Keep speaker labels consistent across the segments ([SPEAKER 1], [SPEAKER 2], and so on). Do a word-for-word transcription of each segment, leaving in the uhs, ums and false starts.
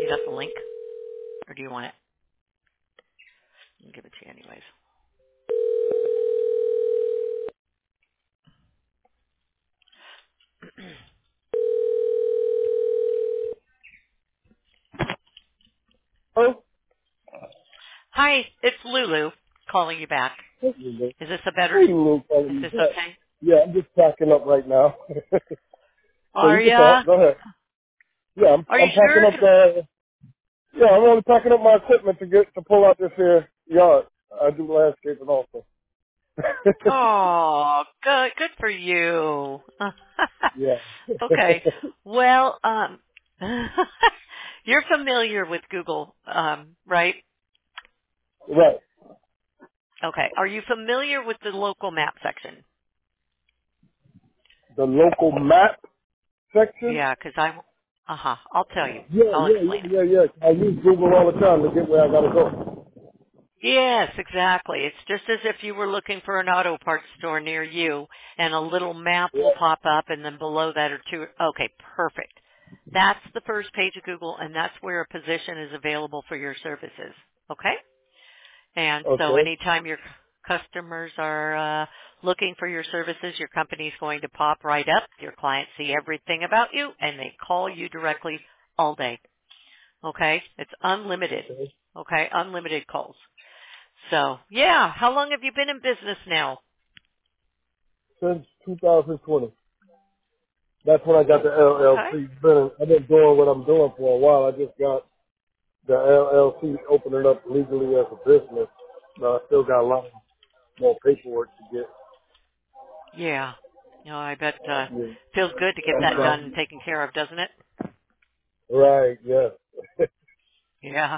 [SPEAKER 1] You got the link, or do you want it? I'll give it to you anyways.
[SPEAKER 2] Oh,
[SPEAKER 1] Hi, it's Lulu calling you back.
[SPEAKER 2] hey, Lou.
[SPEAKER 1] Is this a better?
[SPEAKER 2] Hey, Lou,
[SPEAKER 1] Is
[SPEAKER 2] calling me
[SPEAKER 1] this
[SPEAKER 2] back.
[SPEAKER 1] okay?
[SPEAKER 2] Yeah, I'm just packing up right now. So
[SPEAKER 1] Are
[SPEAKER 2] you can
[SPEAKER 1] ya?
[SPEAKER 2] talk. Go ahead. Yeah, I'm
[SPEAKER 1] Are you
[SPEAKER 2] I'm packing
[SPEAKER 1] sure?
[SPEAKER 2] up the. Yeah, I'm only packing up my equipment to get to pull out this here yard. I do landscaping also.
[SPEAKER 1] Oh, good, good for you.
[SPEAKER 2] Yeah.
[SPEAKER 1] Okay. Well, um, you're familiar with Google, um, right?
[SPEAKER 2] Right.
[SPEAKER 1] Okay. Are you familiar with the local map section?
[SPEAKER 2] The local map section.
[SPEAKER 1] Yeah, because I, uh huh. I'll tell you.
[SPEAKER 2] Yeah,
[SPEAKER 1] I'll
[SPEAKER 2] yeah,
[SPEAKER 1] explain
[SPEAKER 2] yeah,
[SPEAKER 1] it.
[SPEAKER 2] yeah, yeah. I use Google all the time to get where I gotta go.
[SPEAKER 1] Yes, exactly. It's just as if you were looking for an auto parts store near you and a little map
[SPEAKER 2] Yeah.
[SPEAKER 1] will pop up and then below that are two. Okay, perfect. That's the first page of Google and that's where a position is available for your services. Okay? And so
[SPEAKER 2] Okay.
[SPEAKER 1] anytime your customers are uh, looking for your services, your company's going to pop right up. Your clients see everything about you and they call you directly all day. Okay? It's unlimited.
[SPEAKER 2] Okay.
[SPEAKER 1] Okay? Unlimited calls. So, yeah. How long have you been in business now?
[SPEAKER 2] Since two thousand twenty. That's when I got
[SPEAKER 1] Oh,
[SPEAKER 2] the
[SPEAKER 1] okay.
[SPEAKER 2] L L C. Been, I've been doing what I'm doing for a while. I just got the L L C opening up legally as a business. But I still got a lot more paperwork to get.
[SPEAKER 1] Yeah. No, I bet uh
[SPEAKER 2] Yeah.
[SPEAKER 1] feels good to get
[SPEAKER 2] I'm
[SPEAKER 1] that done and
[SPEAKER 2] trying.
[SPEAKER 1] taken care of, doesn't it?
[SPEAKER 2] Right, yeah.
[SPEAKER 1] Yeah.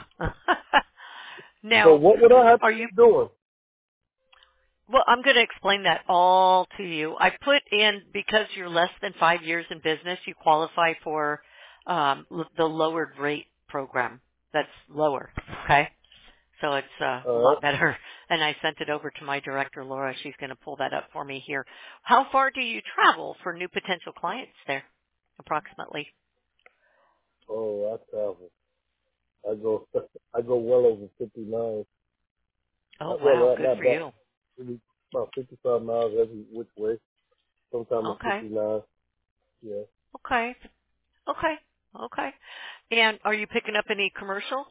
[SPEAKER 2] So
[SPEAKER 1] Now,
[SPEAKER 2] what would I have to
[SPEAKER 1] are you
[SPEAKER 2] be doing?
[SPEAKER 1] well, I'm going to explain that all to you. I put in because you're less than five years in business, you qualify for um, l- the lowered rate program. That's lower. Okay. So it's uh, a
[SPEAKER 2] All right.
[SPEAKER 1] lot better. And I sent it over to my director, Laura. She's going to pull that up for me here. How far do you travel for new potential clients there, approximately?
[SPEAKER 2] Oh, I travel. I go, I go well over fifty-nine.
[SPEAKER 1] Oh,
[SPEAKER 2] Uh, Well,
[SPEAKER 1] wow.
[SPEAKER 2] not,
[SPEAKER 1] Good
[SPEAKER 2] not
[SPEAKER 1] for
[SPEAKER 2] that.
[SPEAKER 1] you.
[SPEAKER 2] Maybe about fifty-five miles every which way. Sometimes it's
[SPEAKER 1] Okay.
[SPEAKER 2] fifty-nine. Yeah.
[SPEAKER 1] Okay. Okay. Okay. And are you picking up any commercial?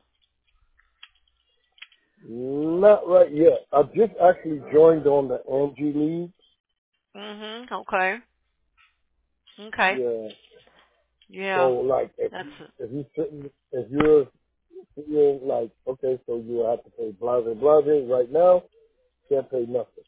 [SPEAKER 2] Not right yet. I just actually joined on the Angie League.
[SPEAKER 1] Mm-hmm. Okay. Okay.
[SPEAKER 2] Yeah. So
[SPEAKER 1] Yeah.
[SPEAKER 2] like, if
[SPEAKER 1] That's,
[SPEAKER 2] you, if you sitting, if you're, you're like, okay, so you have to pay blase blase right now, can't pay nothing.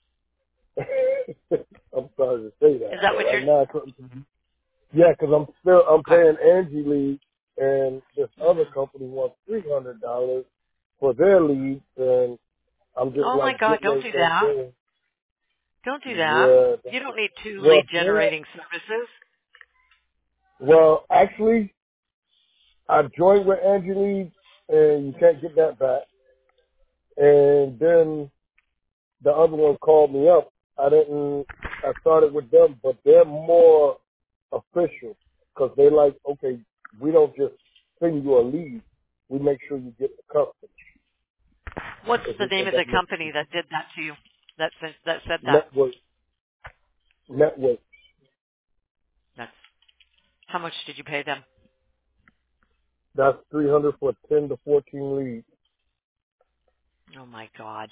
[SPEAKER 2] I'm sorry to say that,
[SPEAKER 1] is that
[SPEAKER 2] but
[SPEAKER 1] what
[SPEAKER 2] right
[SPEAKER 1] you're,
[SPEAKER 2] now I couldn't. Yeah, because I'm still I'm
[SPEAKER 1] okay.
[SPEAKER 2] paying Angie League, and this other
[SPEAKER 1] hmm
[SPEAKER 2] company wants three hundred dollars for their league, and I'm just
[SPEAKER 1] Oh my
[SPEAKER 2] like
[SPEAKER 1] God.
[SPEAKER 2] getting
[SPEAKER 1] Don't do
[SPEAKER 2] everything
[SPEAKER 1] that.
[SPEAKER 2] going.
[SPEAKER 1] Don't do that.
[SPEAKER 2] Yeah.
[SPEAKER 1] You don't need two
[SPEAKER 2] Well,
[SPEAKER 1] lead
[SPEAKER 2] yeah.
[SPEAKER 1] generating services.
[SPEAKER 2] Well, actually, I joined with Angie League, and you can't get that back. And then the other one called me up. I didn't. I started with them, but they're more official because they like, okay, we don't just send you a lead. We make sure you get the customer.
[SPEAKER 1] What's
[SPEAKER 2] If,
[SPEAKER 1] the
[SPEAKER 2] it,
[SPEAKER 1] name
[SPEAKER 2] if
[SPEAKER 1] of the
[SPEAKER 2] that makes
[SPEAKER 1] company
[SPEAKER 2] sense.
[SPEAKER 1] that did that to you? That said, that said that.
[SPEAKER 2] Network, network.
[SPEAKER 1] That's, how much did you pay them?
[SPEAKER 2] That's three hundred for ten to fourteen leads.
[SPEAKER 1] Oh my God.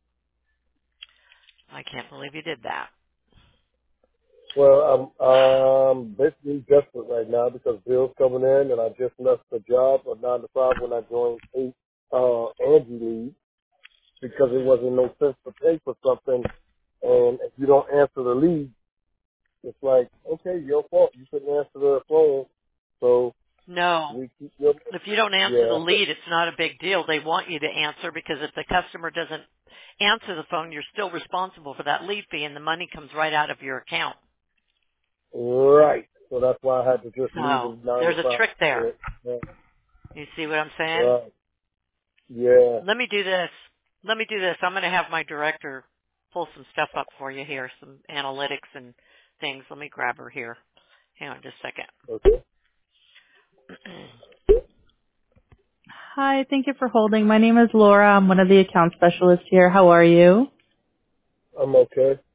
[SPEAKER 1] I can't believe you did that.
[SPEAKER 2] Well, I'm um basically desperate right now because bills coming in, and I just left the job a nine to five when I joined eight uh Angie League because it
[SPEAKER 1] hmm
[SPEAKER 2] wasn't no sense to pay for something, and if you don't answer the lead, it's like, okay, your fault. You couldn't answer the phone, so
[SPEAKER 1] No.
[SPEAKER 2] we keep your
[SPEAKER 1] If you don't answer the
[SPEAKER 2] yeah.
[SPEAKER 1] lead, it's not a big deal. They want you to answer because if the customer doesn't answer the phone, you're still responsible for that lead fee and the money comes right out of your account.
[SPEAKER 2] Right. So that's why I had to just leave
[SPEAKER 1] So
[SPEAKER 2] in nine to
[SPEAKER 1] there's a
[SPEAKER 2] five.
[SPEAKER 1] trick there.
[SPEAKER 2] Yeah.
[SPEAKER 1] You see what I'm saying?
[SPEAKER 2] Right. Yeah.
[SPEAKER 1] Let me do this. Let me do this. I'm going to have my director pull some stuff up for you here, some analytics and things. Let me grab her here. Hang on just a second.
[SPEAKER 2] Okay.
[SPEAKER 3] Hi, thank you for holding. My name is Laura. I'm one of the account specialists here. How are you?
[SPEAKER 2] I'm okay.